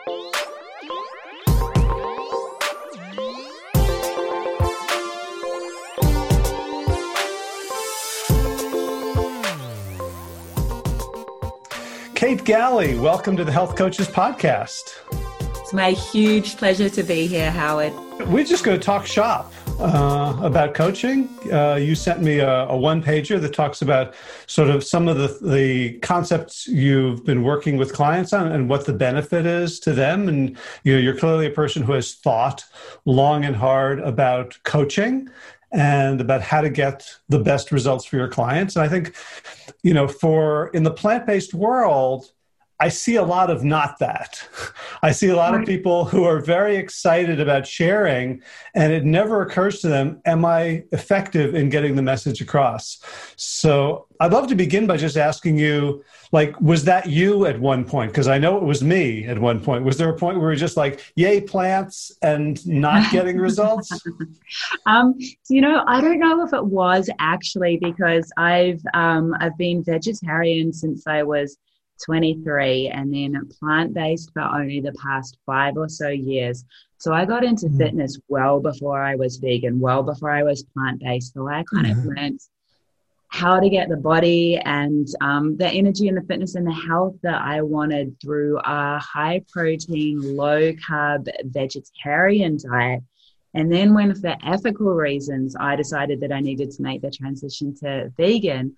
Kate Galley, welcome to the Health Coaches Podcast. It's my huge pleasure to be here, Howard. We're just going to talk shop about coaching. You sent me a one-pager that talks about sort of some of the concepts you've been working with clients on and what the benefit is to them. And you're clearly a person who has thought long and hard about coaching and about how to get the best results for your clients. And I think, in the plant-based world, I see a lot of not that. I see a lot of people who are very excited about sharing, and it never occurs to them, am I effective in getting the message across? So I'd love to begin by just asking you, was that you at one point? Because I know it was me at one point. Was there a point where we were just like, yay, plants, and not getting results? I don't know if it was actually, because I've been vegetarian since I was 23 and then plant-based for only the past 5 or so years. So I got into fitness well before I was vegan, well before I was plant-based. So I kind of learned how to get the body and the energy and the fitness and the health that I wanted through a high protein, low carb vegetarian diet. And then when for ethical reasons, I decided that I needed to make the transition to vegan,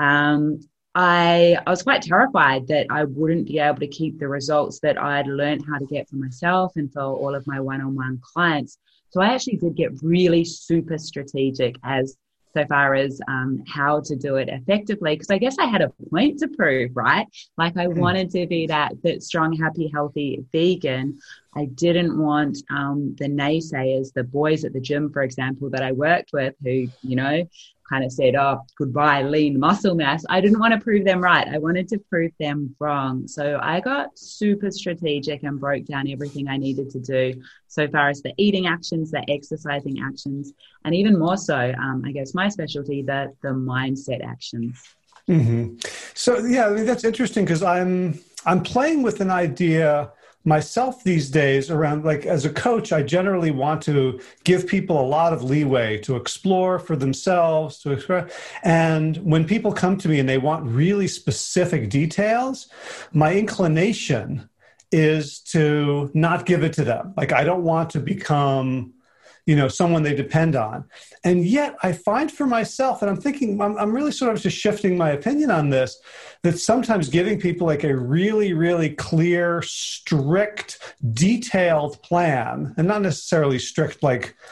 I was quite terrified that I wouldn't be able to keep the results that I'd learned how to get for myself and for all of my one-on-one clients. So I actually did get really super strategic so far as how to do it effectively, because I guess I had a point to prove, right? Like I wanted to be that strong, happy, healthy vegan. I didn't want the naysayers, the boys at the gym, for example, that I worked with who, kind of said, oh, goodbye, lean muscle mass. I didn't want to prove them right. I wanted to prove them wrong. So I got super strategic and broke down everything I needed to do so far as the eating actions, the exercising actions, and even more so, I guess my specialty, the mindset actions. Mm-hmm. So, yeah, that's interesting because I'm playing with an idea myself these days around, as a coach, I generally want to give people a lot of leeway to explore for themselves, to explore. And when people come to me and they want really specific details, my inclination is to not give it to them. I don't want to become someone they depend on. And yet I find for myself, and I'm thinking, I'm really sort of just shifting my opinion on this, that sometimes giving people a really, really clear, strict, detailed plan, and not necessarily strict,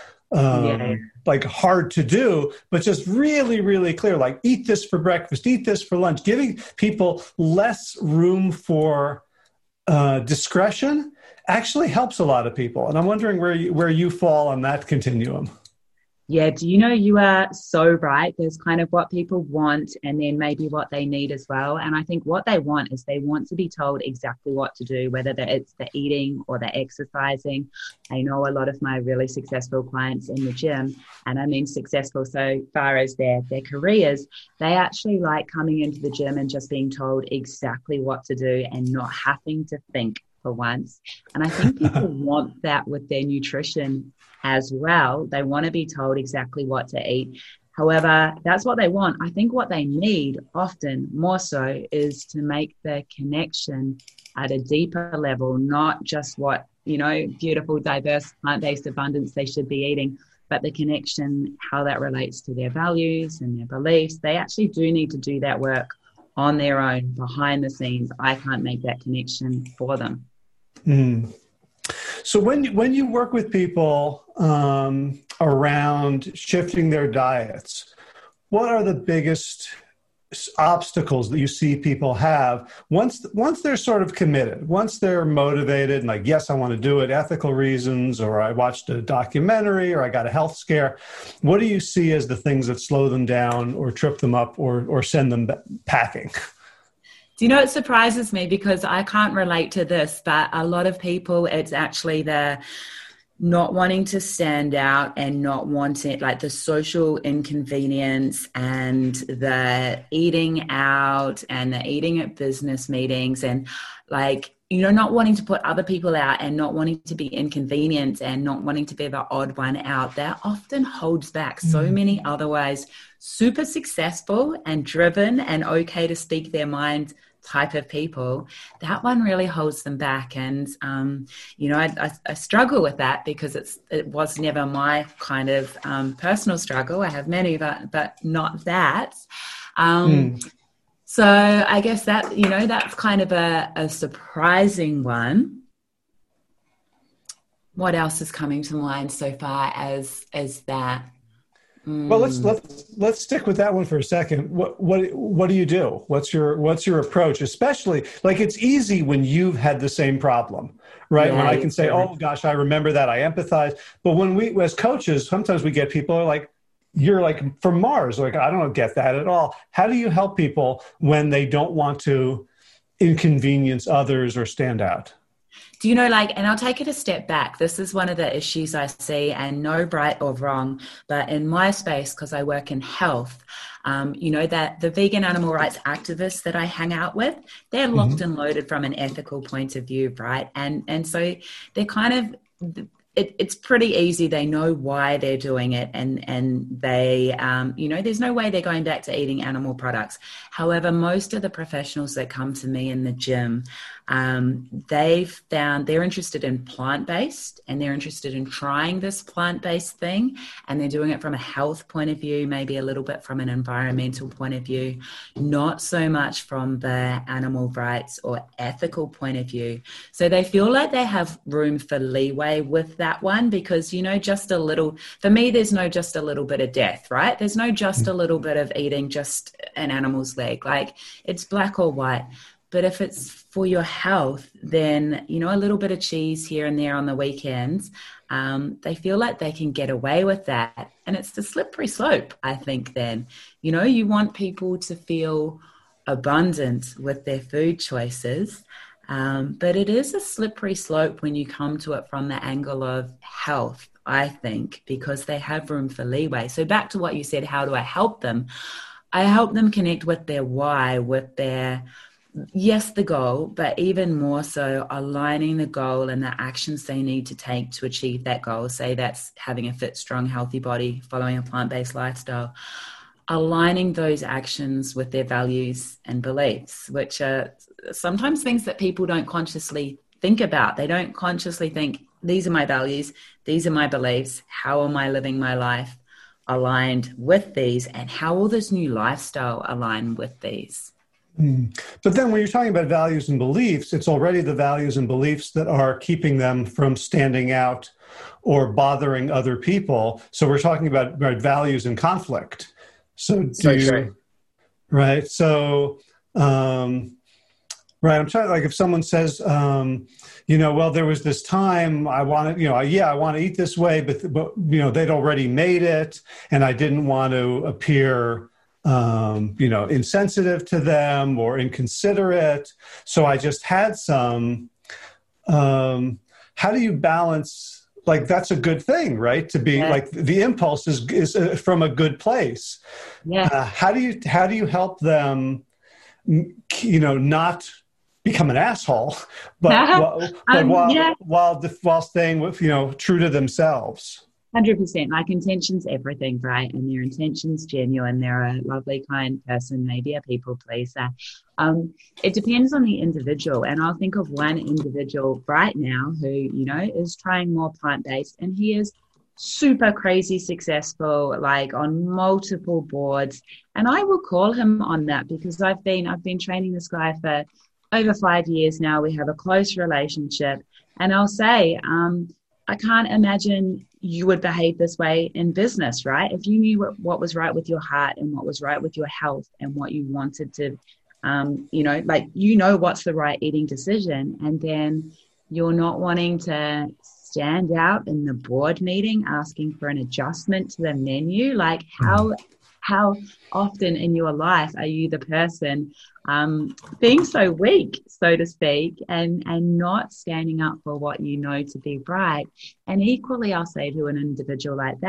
hard to do, but just really, really clear, eat this for breakfast, eat this for lunch, giving people less room for discretion actually helps a lot of people. And I'm wondering where you fall on that continuum. Yeah, you are so right. There's kind of what people want and then maybe what they need as well. And I think what they want is they want to be told exactly what to do, whether it's the eating or the exercising. I know a lot of my really successful clients in the gym, and I mean successful so far as their careers, they actually like coming into the gym and just being told exactly what to do and not having to think for once. And I think people want that with their nutrition as well. They want to be told exactly what to eat. However, that's what they want. I think what they need often more so is to make the connection at a deeper level, not just what, beautiful, diverse, plant-based abundance they should be eating, but the connection, how that relates to their values and their beliefs. They actually do need to do that work on their own, behind the scenes. I can't make that connection for them. Mm. So when you work with people around shifting their diets, what are the biggest obstacles that you see people have once they're sort of committed, once they're motivated and yes, I want to do it, ethical reasons, or I watched a documentary, or I got a health scare? What do you see as the things that slow them down or trip them up or send them packing? Do you know, it surprises me because I can't relate to this, but a lot of people, it's actually the not wanting to stand out and not wanting, the social inconvenience and the eating out and the eating at business meetings. And not wanting to put other people out and not wanting to be inconvenient and not wanting to be the odd one out, that often holds back so many otherwise super successful and driven and okay to speak their mind type of people. That one really holds them back. And, I struggle with that because it was never my kind of personal struggle. I have many, but not that. So I guess that, that's kind of a surprising one. What else is coming to mind so far as that? Well, let's stick with that one for a second. What do you do? What's your approach? Especially, like, it's easy when you've had the same problem, right? When I can say, oh gosh, I remember that, I empathize. But when we, as coaches, sometimes we get people who are like, you're like from Mars, like, I don't get that at all. How do you help people when they don't want to inconvenience others or stand out? Do and I'll take it a step back. This is one of the issues I see, and no right or wrong, but in my space, because I work in health, that the vegan animal rights activists that I hang out with, they're locked and loaded from an ethical point of view, right? And so they're kind of... It's pretty easy. They know why they're doing it, and they, there's no way they're going back to eating animal products. However, most of the professionals that come to me in the gym, they've found they're interested in plant-based, and they're interested in trying this plant-based thing, and they're doing it from a health point of view, maybe a little bit from an environmental point of view, not so much from the animal rights or ethical point of view. So they feel like they have room for leeway with that one, because just a little, for me, there's no just a little bit of death, right? There's no just a little bit of eating just an animal's leg. Like, it's black or white. But if it's for your health, then a little bit of cheese here and there on the weekends, they feel like they can get away with that. And it's the slippery slope, I think. Then you want people to feel abundant with their food choices. But it is a slippery slope when you come to it from the angle of health, I think, because they have room for leeway. So back to what you said, how do I help them? I help them connect with their why, with their, yes, the goal, but even more so aligning the goal and the actions they need to take to achieve that goal. Say that's having a fit, strong, healthy body, following a plant-based lifestyle. Aligning those actions with their values and beliefs, which are sometimes things that people don't consciously think about. They don't consciously think, these are my values, these are my beliefs, how am I living my life aligned with these, and how will this new lifestyle align with these? But then when you're talking about values and beliefs, it's already the values and beliefs that are keeping them from standing out or bothering other people. So we're talking about values in conflict. So right. So, right. I'm trying, like, if someone says, well, there was this time I wanted, I want to eat this way, but they'd already made it, and I didn't want to appear, insensitive to them or inconsiderate. So I just had some, how do you balance? Like, that's a good thing, right? To be like, the impulse is from a good place. Yeah. How do you help them, not become an asshole, but while staying with, true to themselves? 100%. Like, intention's everything, right? And their intention's genuine. They're a lovely, kind person, maybe a people pleaser. It depends on the individual. And I'll think of one individual right now who, is trying more plant-based, and he is super crazy successful, like on multiple boards. And I will call him on that because I've been training this guy for over 5 years now. We have a close relationship. And I'll say, I can't imagine you would behave this way in business, right? If you knew what was right with your heart and what was right with your health and what you wanted to, what's the right eating decision. And then you're not wanting to stand out in the board meeting, asking for an adjustment to the menu. Like, how often in your life are you the person being so weak, so to speak, and not standing up for what you know to be right? And equally, I'll say to an individual like that,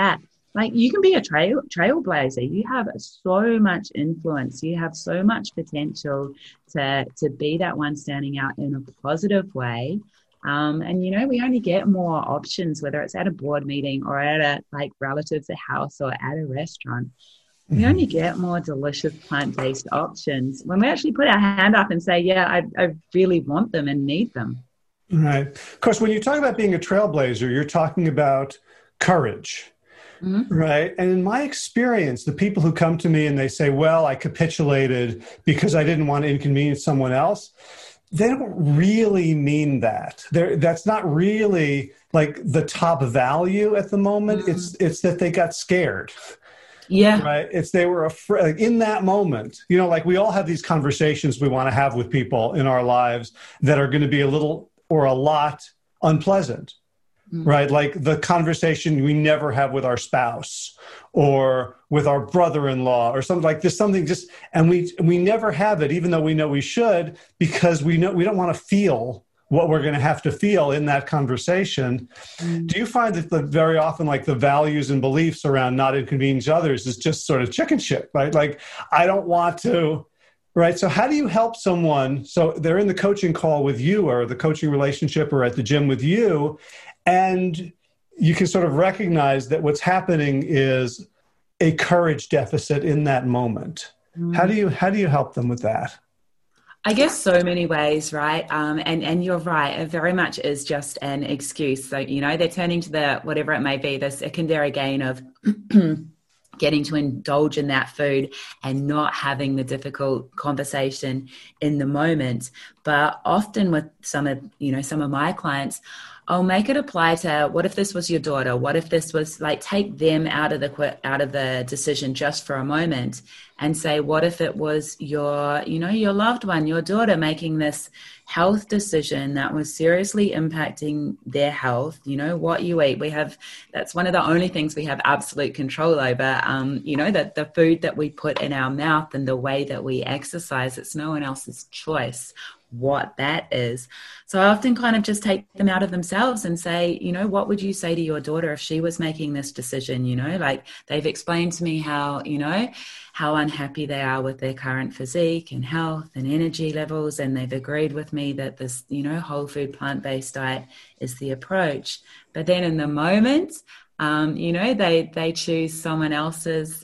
like you can be a trailblazer. You have so much influence. You have so much potential to be that one standing out in a positive way. And you know, we only get more options, whether it's at a board meeting or at a like relatives' house or at a restaurant. We only get more delicious plant-based options when we actually put our hand up and say, yeah, I really want them and need them. Right. Of course, when you talk about being a trailblazer, you're talking about courage. Mm-hmm. Right. And in my experience, the people who come to me and they say, well, I capitulated because I didn't want to inconvenience someone else, they don't really mean that. That's not really like the top value at the moment. Mm-hmm. It's that they got scared. Yeah. Right. It's they were afraid in that moment, you know, like we all have these conversations we want to have with people in our lives that are going to be a little or a lot unpleasant. Mm-hmm. Right. Like the conversation we never have with our spouse or with our brother-in-law or something like this, something just, and we never have it, even though we know we should, because we know we don't want to feel what we're going to have to feel in that conversation. Mm. Do you find that very often, like the values and beliefs around not inconvenience others is just sort of chicken shit, right? Like, I don't want to, right? So how do you help someone? So they're in the coaching call with you or the coaching relationship or at the gym with you, and you can sort of recognize that what's happening is a courage deficit in that moment. Mm. How do you help them with that? I guess so many ways, right? And you're right. It very much is just an excuse. So, you know, they're turning to the, whatever it may be, the secondary gain of getting to indulge in that food and not having the difficult conversation in the moment. But often with some of my clients, I'll make it apply to what if this was your daughter? What if this was like, take them out of the decision just for a moment and say, what if it was your loved one, your daughter making this health decision that was seriously impacting their health, you know, what you eat. That's one of the only things we have absolute control over, that the food that we put in our mouth and the way that we exercise, it's no one else's choice what that is. So I often kind of just take them out of themselves and say, you know, what would you say to your daughter if she was making this decision? You know, like they've explained to me how unhappy they are with their current physique and health and energy levels. And they've agreed with me that this, you know, whole food plant-based diet is the approach. But then in the moment, they choose someone else's,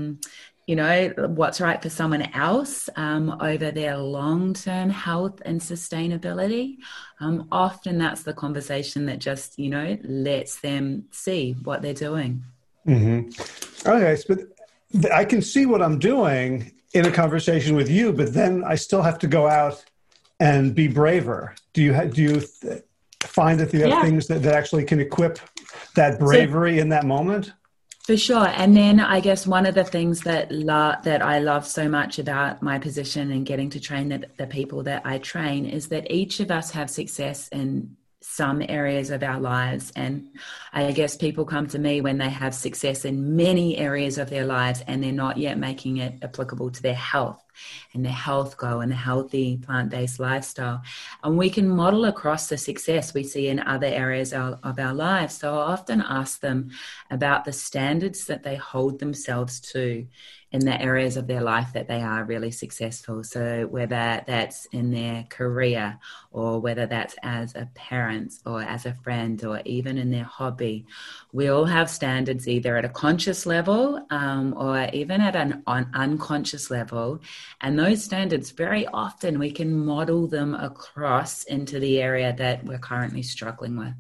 what's right for someone else over their long-term health and sustainability. Often that's the conversation that just, you know, lets them see what they're doing. Mm-hmm. Okay, but I can see what I'm doing in a conversation with you, but then I still have to go out and be braver. Do you find that you have things that actually can equip that bravery in that moment? For sure. And then I guess one of the things that I love so much about my position and getting to train the people that I train is that each of us have success in some areas of our lives. And I guess people come to me when they have success in many areas of their lives and they're not yet making it applicable to their health and their health goal and the healthy plant-based lifestyle. And we can model across the success we see in other areas of our lives. So I often ask them about the standards that they hold themselves to in the areas of their life that they are really successful. So whether that's in their career or whether that's as a parent or as a friend or even in their hobby, we all have standards either at a conscious level or even at an unconscious level. And those standards, very often we can model them across into the area that we're currently struggling with.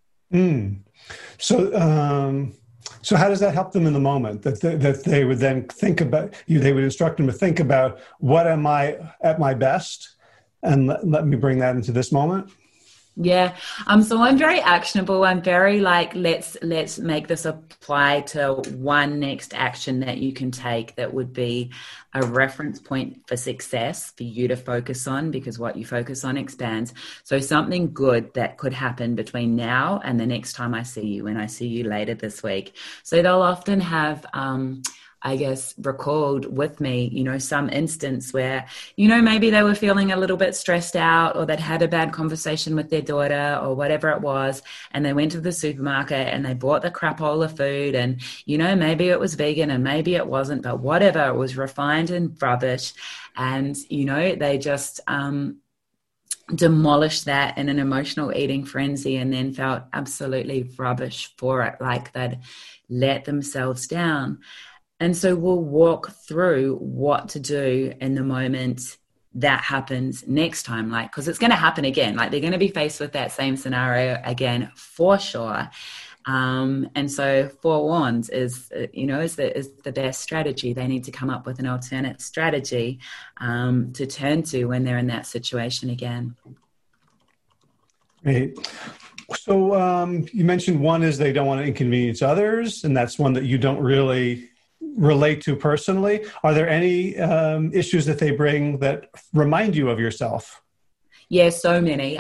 So how does that help them in the moment that they would then think about you? They would instruct them to think about what am I at my best, and let me bring that into this moment. Yeah. So I'm very actionable. I'm very like, let's make this apply to one next action that you can take that would be a reference point for success for you to focus on, because what you focus on expands. So something good that could happen between now and the next time I see you, and I see you later this week. So they'll often have I guess, recalled with me, some instance where, maybe they were feeling a little bit stressed out, or they'd had a bad conversation with their daughter or whatever it was. And they went to the supermarket and they bought the crapola food, and, maybe it was vegan and maybe it wasn't, but whatever, it was refined and rubbish. And, they just, demolished that in an emotional eating frenzy, and then felt absolutely rubbish for it, like they'd let themselves down. And so we'll walk through what to do in the moment that happens next time, like, because it's going to happen again. Like, they're going to be faced with that same scenario again for sure. And so forewarned is the best strategy. They need to come up with an alternate strategy to turn to when they're in that situation again. Great. So you mentioned one is they don't want to inconvenience others, and that's one that you don't really relate to personally. Are there any issues that they bring that remind you of yourself? Yeah, so many.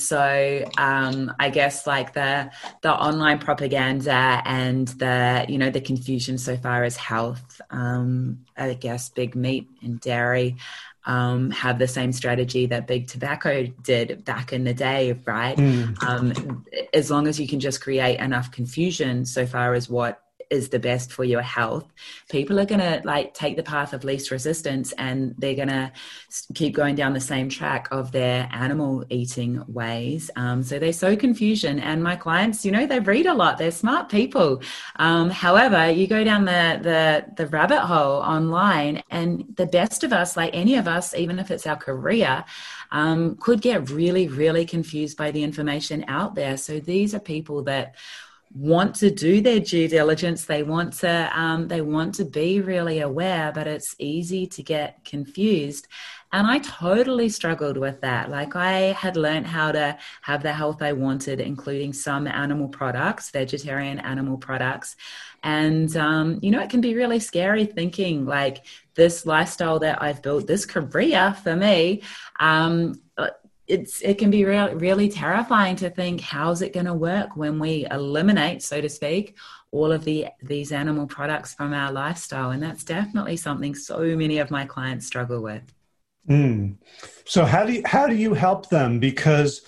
I guess like the online propaganda and the confusion so far as health. I guess big meat and dairy have the same strategy that big tobacco did back in the day, right? As long as you can just create enough confusion so far as what is the best for your health, people are going to take the path of least resistance, and they're going to keep going down the same track of their animal eating ways. So they sow confusion, and my clients, they read a lot. They're smart people. However, you go down the rabbit hole online, and the best of us, like any of us, even if it's our career, could get really, really confused by the information out there. So these are people that want to do their due diligence. They want to be really aware, but it's easy to get confused. And I totally struggled with that. Like, I had learned how to have the health I wanted, including some animal products, vegetarian animal products. And, it can be really scary thinking like this lifestyle that I've built, this career for me, it can be really terrifying to think, how's it going to work when we eliminate, so to speak, all of these animal products from our lifestyle? And that's definitely something so many of my clients struggle with. So how do you help them? Because,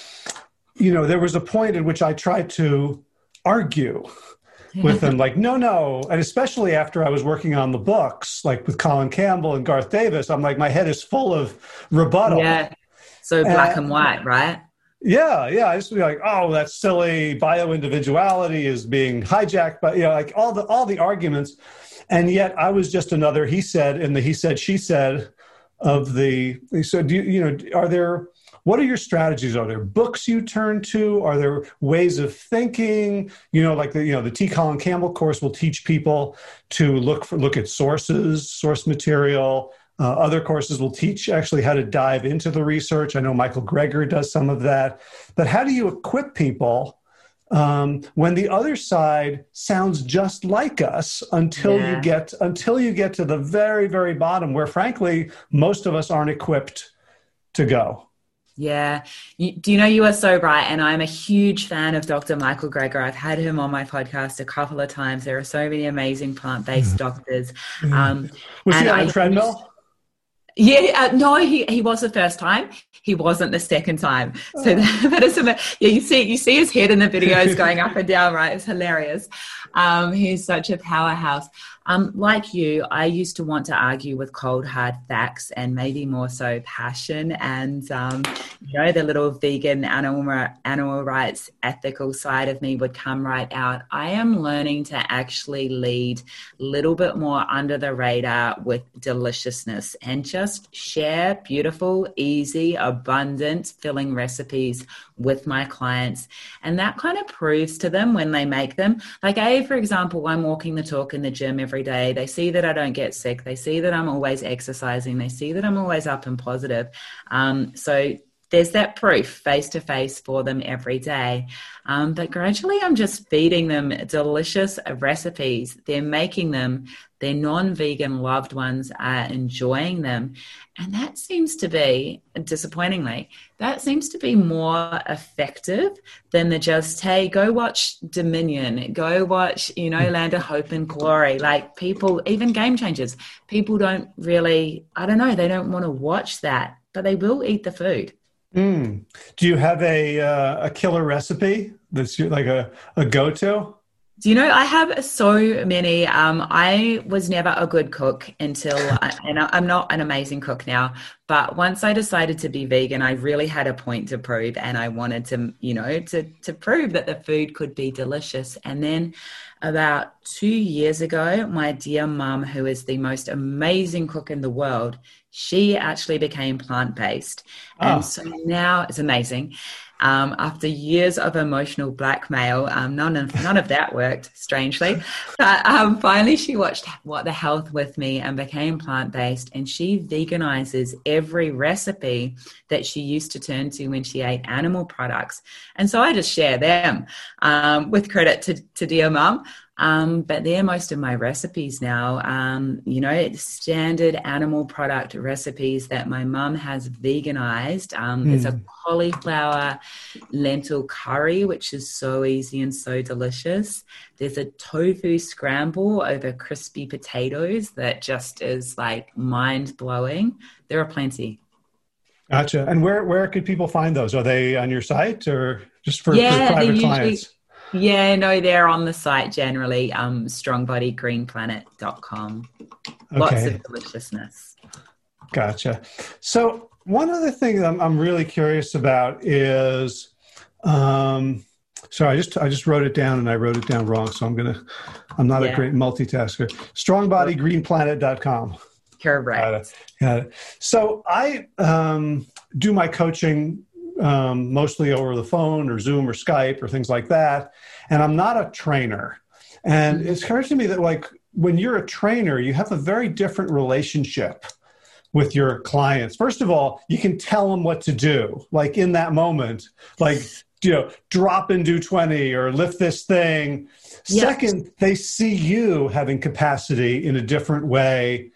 there was a point at which I tried to argue with them, like, no. And especially after I was working on the books, like with Colin Campbell and Garth Davis, I'm like, my head is full of rebuttal. Yeah. So black and white, right? Yeah. I used to be like, oh, that's silly. Bio-individuality is being hijacked by, like all the arguments. And yet I was just another he said in the he said, she said of the, so what are your strategies? Are there books you turn to? Are there ways of thinking? Like the T. Colin Campbell course will teach people to look at source material. Other courses will teach actually how to dive into the research. I know Michael Greger does some of that. But how do you equip people when the other side sounds just like us until you get to the very, very bottom, where frankly most of us aren't equipped to go? Yeah. You are so right. And I'm a huge fan of Dr. Michael Greger. I've had him on my podcast a couple of times. There are so many amazing plant-based doctors. Was he on a treadmill? Yeah, no, he was the first time. He wasn't the second time. So that is you see his head in the videos going up and down, right? It's hilarious. He's such a powerhouse. Like you, I used to want to argue with cold, hard facts and maybe more so passion and, the little vegan animal rights ethical side of me would come right out. I am learning to actually lead a little bit more under the radar with deliciousness and just share beautiful, easy, abundant, filling recipes with my clients. And that kind of proves to them when they make them. Like for example, I'm walking the talk in the gym every day. They see that I don't get sick. They see that I'm always exercising. They see that I'm always up and positive. So there's that proof face to face for them every day. But gradually I'm just feeding them delicious recipes. They're making them. Their non-vegan loved ones are enjoying them. And that seems to be, disappointingly, that seems to be more effective than the just, hey, go watch Dominion, go watch, Land of Hope and Glory. Like people, even Game Changers, people don't really, I don't know, they don't want to watch that, but they will eat the food. Do you have a killer recipe that's like a go-to? I have so many. I was never a good cook and I'm not an amazing cook now, but once I decided to be vegan, I really had a point to prove, and I wanted to prove that the food could be delicious. And then about 2 years ago, my dear mum, who is the most amazing cook in the world, she actually became plant-based. And so now it's amazing. After years of emotional blackmail, none of that worked, strangely. But finally, she watched What the Health with me and became plant-based. And she veganizes every recipe that she used to turn to when she ate animal products. And so I just share them with credit to dear mum. But they're most of my recipes now. Standard animal product recipes that my mum has veganized. It's a cauliflower lentil curry, which is so easy and so delicious. There's a tofu scramble over crispy potatoes that just is like mind-blowing. There are plenty. Gotcha. And where could people find those? Are they on your site or just for private clients? Yeah, no, they're on the site generally, strongbodygreenplanet.com. Okay. Lots of deliciousness. Gotcha. So one other thing that I'm really curious about is, sorry, I just wrote it down and I wrote it down wrong. So I'm not a great multitasker. Strongbodygreenplanet.com. Correct. Got it. So I do my coaching mostly over the phone or Zoom or Skype or things like that. And I'm not a trainer. And it's occurs to me that like when you're a trainer, you have a very different relationship with your clients. First of all, you can tell them what to do, like in that moment, like, drop and do 20 or lift this thing. Yep. Second, they see you having capacity in a different way.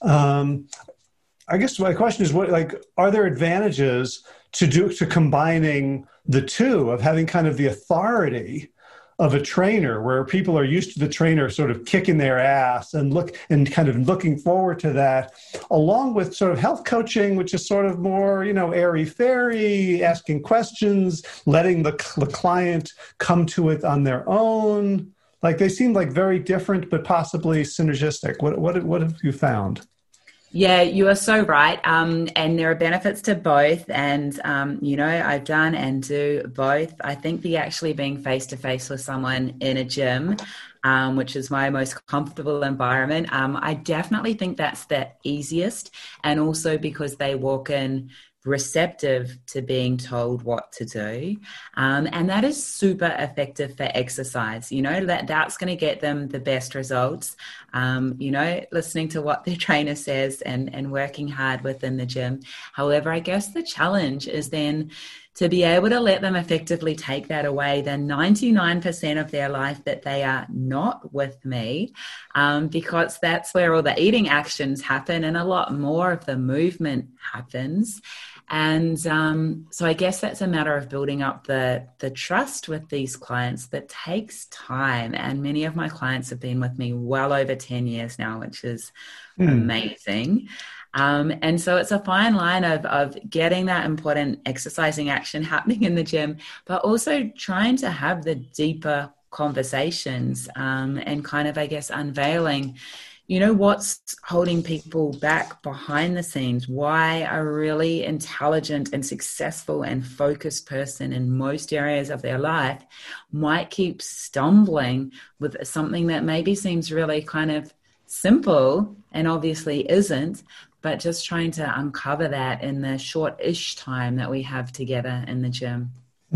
I guess my question is, are there advantages to combining the two, of having kind of the authority of a trainer, where people are used to the trainer sort of kicking their ass and kind of looking forward to that, along with sort of health coaching, which is sort of more, airy-fairy, asking questions, letting the client come to it on their own. Like they seem like very different, but possibly synergistic. What have you found? Yeah, you are so right. And there are benefits to both. And, I've done and do both. I think actually being face-to-face with someone in a gym, which is my most comfortable environment, I definitely think that's the easiest. And also because they walk in receptive to being told what to do. And that is super effective for exercise. That's going to get them the best results. Listening to what their trainer says and working hard within the gym. However, I guess the challenge is then to be able to let them effectively take that away, the 99% of their life that they are not with me, because that's where all the eating actions happen and a lot more of the movement happens. And so I guess that's a matter of building up the trust with these clients that takes time. And many of my clients have been with me well over 10 years now, which is amazing. And so it's a fine line of getting that important exercising action happening in the gym, but also trying to have the deeper conversations and kind of, I guess, unveiling what's holding people back behind the scenes, why a really intelligent and successful and focused person in most areas of their life might keep stumbling with something that maybe seems really kind of simple and obviously isn't, but just trying to uncover that in the short-ish time that we have together in the gym.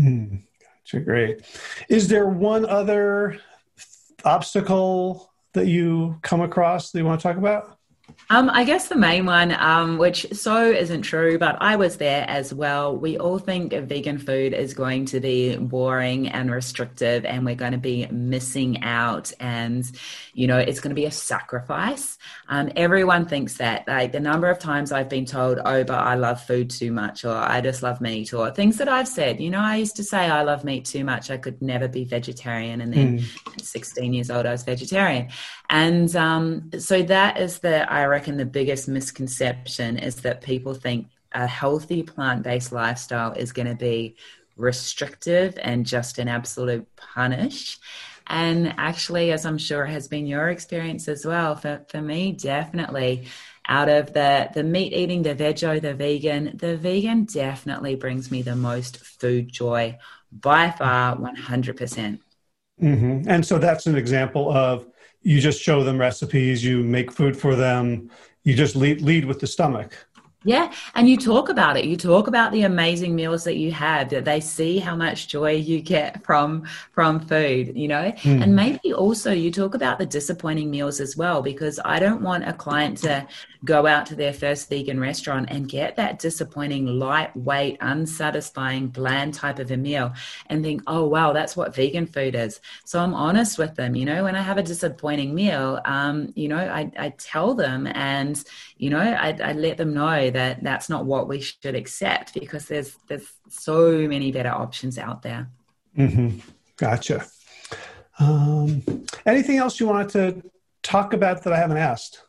Gotcha, great. Is there one other obstacle that you come across that you want to talk about? I guess the main one, which so isn't true, but I was there as well. We all think vegan food is going to be boring and restrictive, and we're going to be missing out, and it's going to be a sacrifice. Everyone thinks that. Like the number of times I've been told, "Oh, but I love food too much," or "I just love meat," or things that I've said. I used to say I love meat too much. I could never be vegetarian, and then at 16 years old, I was vegetarian. And so that is I reckon the biggest misconception is that people think a healthy plant-based lifestyle is going to be restrictive and just an absolute punish. And actually, as I'm sure has been your experience as well, for me, definitely out of the meat eating, the veggie, the vegan definitely brings me the most food joy by far, 100%. Mm-hmm. And so that's an example of you just show them recipes, you make food for them, you just lead with the stomach. Yeah. And you talk about it. You talk about the amazing meals that you have, that they see how much joy you get from food, and maybe also you talk about the disappointing meals as well, because I don't want a client to go out to their first vegan restaurant and get that disappointing, lightweight, unsatisfying, bland type of a meal and think, oh, wow, that's what vegan food is. So I'm honest with them, when I have a disappointing meal, I tell them, and, I let them know that that's not what we should accept, because there's so many better options out there. Mm-hmm. Gotcha. Anything else you wanted to talk about that I haven't asked?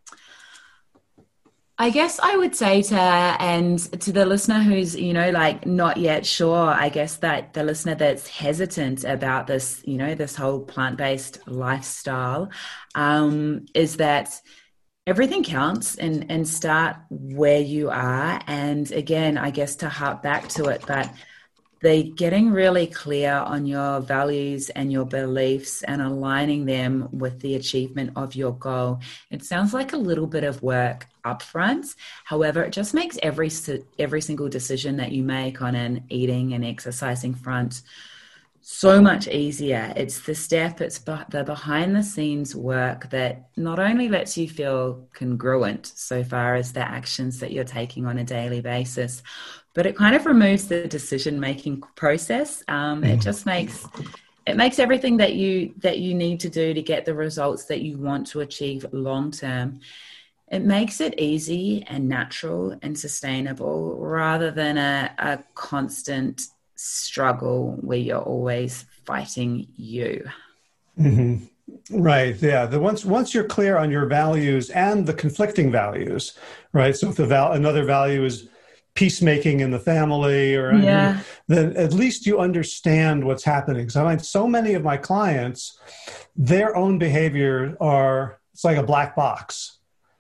I guess I would say to the listener who's, not yet sure, I guess that the listener that's hesitant about this, this whole plant-based lifestyle, is that everything counts, and start where you are. And again, I guess to harp back to it, but getting really clear on your values and your beliefs and aligning them with the achievement of your goal. It sounds like a little bit of work upfront. However, it just makes every single decision that you make on an eating and exercising front so much easier. It's the behind the scenes work that not only lets you feel congruent so far as the actions that you're taking on a daily basis, but it kind of removes the decision-making process. It makes everything that you need to do to get the results that you want to achieve long-term. It makes it easy and natural and sustainable, rather than a constant struggle where you're always fighting you. Mm-hmm. Right. Yeah. Once you're clear on your values and the conflicting values, right? So if another value is peacemaking in the family, then at least you understand what's happening. So I find so many of my clients, their own behavior it's like a black box.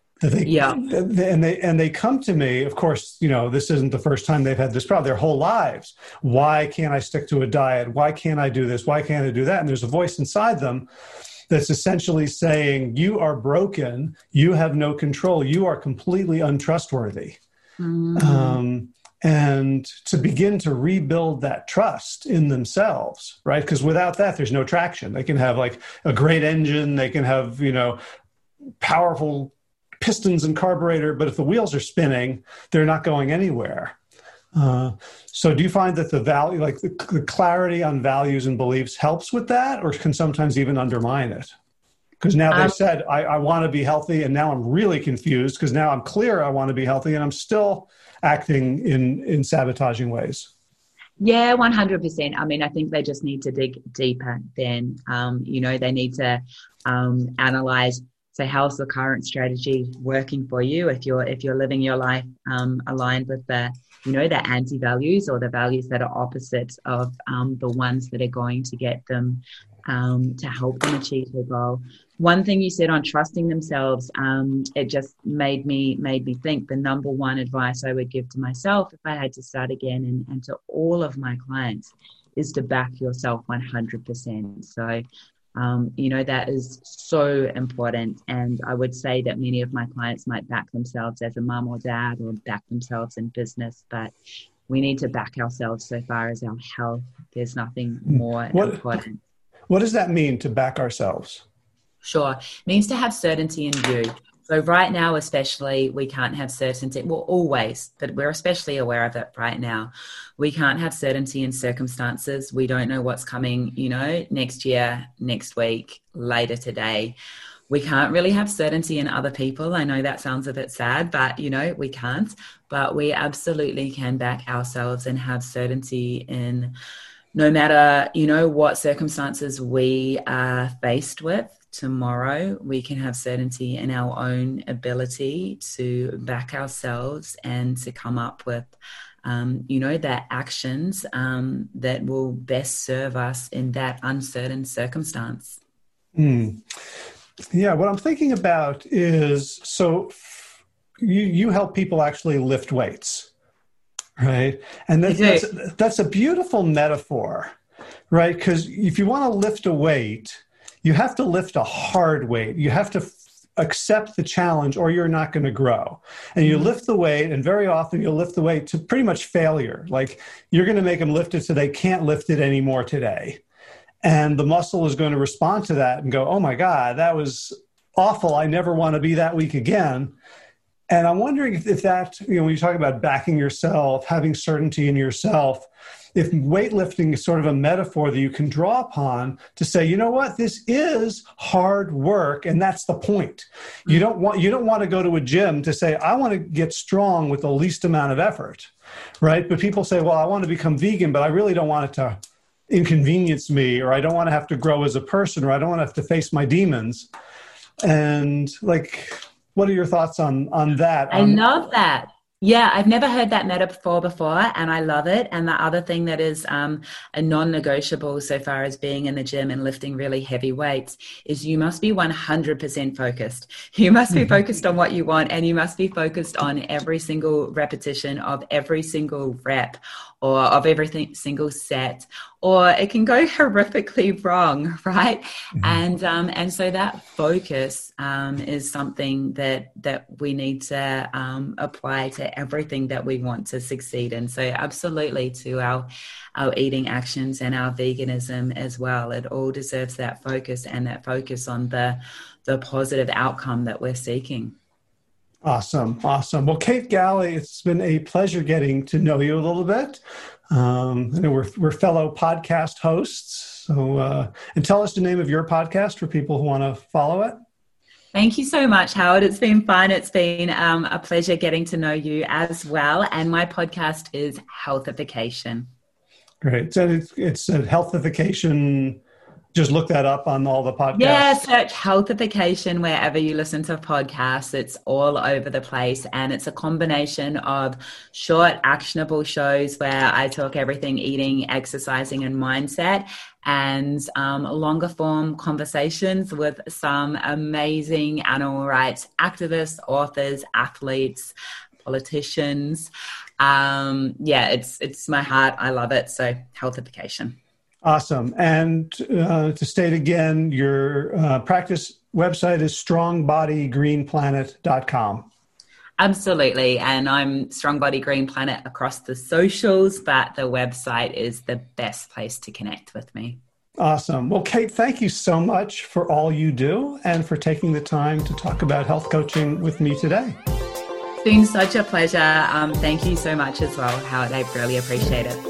And they come to me, of course, this isn't the first time they've had this problem, their whole lives. Why can't I stick to a diet? Why can't I do this? Why can't I do that? And there's a voice inside them that's essentially saying, you are broken. You have no control. You are completely untrustworthy. Mm-hmm. And to begin to rebuild that trust in themselves, right? Because without that, there's no traction. They can have like a great engine. They can have, powerful pistons and carburetor, but if the wheels are spinning, they're not going anywhere. So do you find that the value, like the clarity on values and beliefs helps with that, or can sometimes even undermine it? Because now they said, I want to be healthy, and now I'm really confused because now I'm clear I want to be healthy, and I'm still acting in sabotaging ways. Yeah, 100%. I mean, I think they just need to dig deeper then. They need to analyze. So how's the current strategy working for you? If you're living your life aligned with the anti-values or the values that are opposite of the ones that are going to get them to help them achieve their goal. One thing you said on trusting themselves, it just made me think the number one advice I would give to myself if I had to start again and to all of my clients is to back yourself 100%. So that is so important. And I would say that many of my clients might back themselves as a mum or dad or back themselves in business, but we need to back ourselves so far as our health. There's nothing more important. What does that mean, to back ourselves? Sure. It means to have certainty in you. So right now, especially, we can't have certainty. Well, always, but we're especially aware of it right now. We can't have certainty in circumstances. We don't know what's coming, next year, next week, later today. We can't really have certainty in other people. I know that sounds a bit sad, but, we can't. But we absolutely can back ourselves and have certainty in no matter, what circumstances we are faced with. Tomorrow, we can have certainty in our own ability to back ourselves and to come up with, the actions that will best serve us in that uncertain circumstance. Yeah, what I'm thinking about is, so you help people actually lift weights, right? And that's a beautiful metaphor, right? Because if you want to lift a weight, you have to lift a hard weight. You have to accept the challenge or you're not going to grow. And you lift the weight, and very often you'll lift the weight to pretty much failure. Like you're going to make them lift it so they can't lift it anymore today. And the muscle is going to respond to that and go, oh my God, that was awful. I never want to be that weak again. And I'm wondering if that, when you talk about backing yourself, having certainty in yourself, if weightlifting is sort of a metaphor that you can draw upon to say, you know what, this is hard work, and that's the point. You don't want to go to a gym to say, I want to get strong with the least amount of effort, right? But people say, well, I want to become vegan, but I really don't want it to inconvenience me, or I don't want to have to grow as a person, or I don't want to have to face my demons. And what are your thoughts on that? I love that. Yeah, I've never heard that metaphor before, and I love it. And the other thing that is a non-negotiable so far as being in the gym and lifting really heavy weights is you must be 100% focused. You must be focused on what you want, and you must be focused on every single repetition of every single rep or of every single set, or it can go horrifically wrong, right? And so that focus is something that we need to apply to everything that we want to succeed in. So absolutely to our eating actions and our veganism as well. It all deserves that focus, and that focus on the positive outcome that we're seeking. Awesome. Well, Kate Galley, it's been a pleasure getting to know you a little bit. I know we're fellow podcast hosts. So, and tell us the name of your podcast for people who want to follow it. Thank you so much, Howard. It's been fun. It's been a pleasure getting to know you as well. And my podcast is Healthification. Great. So it's a Healthification. Just look that up on all the podcasts. Yeah, search Healthification wherever you listen to podcasts. It's all over the place. And it's a combination of short, actionable shows where I talk everything eating, exercising, and mindset, and longer form conversations with some amazing animal rights activists, authors, athletes, politicians. It's my heart. I love it. So Healthification. Awesome. And to state again, your practice website is strongbodygreenplanet.com. Absolutely. And I'm Strong Body Green Planet across the socials, but the website is the best place to connect with me. Awesome. Well, Kate, thank you so much for all you do and for taking the time to talk about health coaching with me today. It's been such a pleasure. Thank you so much as well, Howard. I really appreciate it.